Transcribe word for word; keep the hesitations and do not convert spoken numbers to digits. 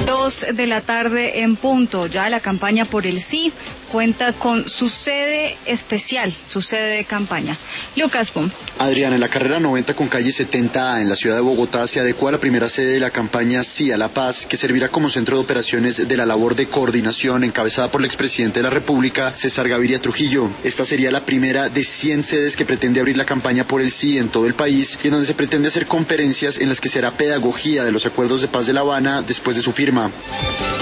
dos de la tarde en punto. Ya la campaña por el sí cuenta con su sede especial, su sede de campaña. Lucas Pum. Adriana, en la carrera noventa con calle setenta A en la ciudad de Bogotá se adecua la primera sede de la campaña Sí a la Paz, que servirá como centro de operaciones de la labor de coordinación encabezada por el expresidente de la República, César Gaviria Trujillo. Esta sería la primera de cien sedes que pretende abrir la campaña por el sí en todo el país y en donde se pretende hacer conferencias en las que será pedagogía de los acuerdos de paz de La Habana después de su firma.